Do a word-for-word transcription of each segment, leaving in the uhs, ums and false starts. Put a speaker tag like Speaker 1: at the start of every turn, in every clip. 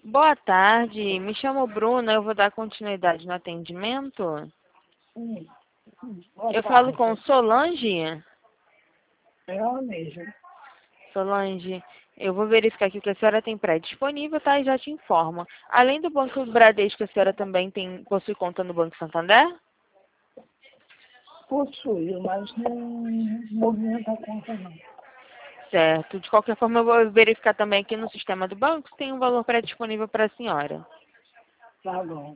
Speaker 1: Boa tarde, me chamo Bruna, eu vou dar continuidade no atendimento.
Speaker 2: Hum, hum, boa
Speaker 1: Eu falo
Speaker 2: tarde.
Speaker 1: com Solange.
Speaker 2: É ela mesmo.
Speaker 1: Solange, eu vou verificar aqui o que a senhora tem pré-disponível, tá? E já te informo. Além do Banco Bradesco, a senhora também tem, possui conta no Banco Santander?
Speaker 2: Possuía, mas não movimenta a conta não.
Speaker 1: Certo. De qualquer forma, eu vou verificar também aqui no sistema do banco se tem um valor pré-disponível para a senhora.
Speaker 2: Tá bom.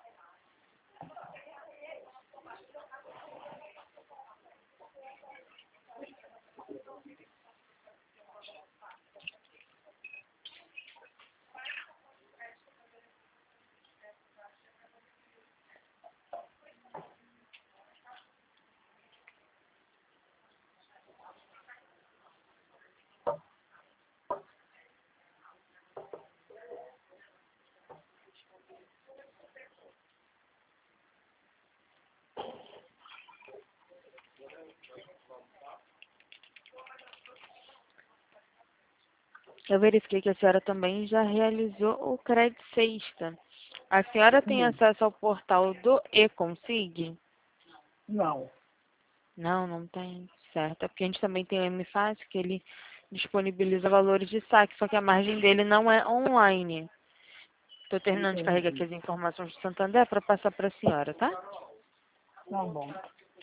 Speaker 1: Eu verifiquei que a senhora também já realizou o Crédito Sexta. A senhora tem
Speaker 2: Hum,
Speaker 1: acesso ao portal do eConsig?
Speaker 2: não.
Speaker 1: Não, não tem. Certo. É porque a gente também tem o M Fácil, que ele disponibiliza valores de saque, só que a margem dele não é online. Estou terminando de carregar aqui
Speaker 2: Entendi.
Speaker 1: as informações do Santander para passar para a senhora, tá?
Speaker 2: Tá bom.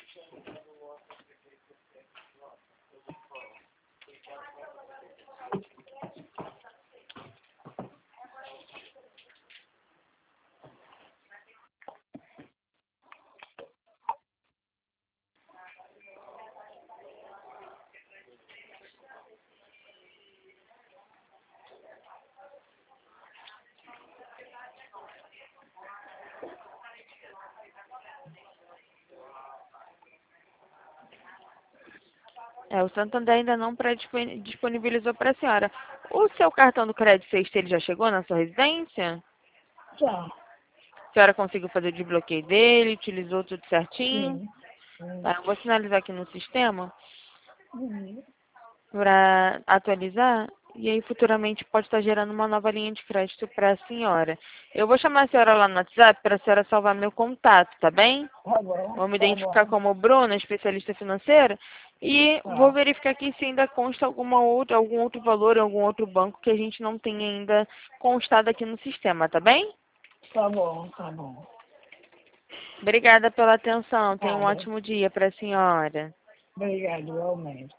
Speaker 1: É, o Santander ainda não pré-disponi- disponibilizou para a senhora. O seu cartão do Crédito Sexta, ele já chegou na sua residência?
Speaker 2: Já.
Speaker 1: A senhora conseguiu fazer o desbloqueio dele, utilizou tudo certinho?
Speaker 2: Sim. Sim.
Speaker 1: Tá, eu vou sinalizar aqui no sistema
Speaker 2: Uhum.
Speaker 1: para atualizar e aí futuramente pode estar gerando uma nova linha de crédito para a senhora. Eu vou chamar a senhora lá no WhatsApp para a senhora salvar meu contato, tá bem?
Speaker 2: Tá bom.
Speaker 1: Vou me
Speaker 2: Tá
Speaker 1: identificar
Speaker 2: bom.
Speaker 1: como Bruna, especialista financeira, e vou
Speaker 2: Tá.
Speaker 1: verificar aqui se ainda consta alguma outra, algum outro valor em algum outro banco que a gente não tem ainda constado aqui no sistema, tá bem?
Speaker 2: Tá bom. Tá bom.
Speaker 1: Obrigada pela atenção. Tenha um
Speaker 2: Nada.
Speaker 1: ótimo dia para a senhora.
Speaker 2: Obrigado, igualmente.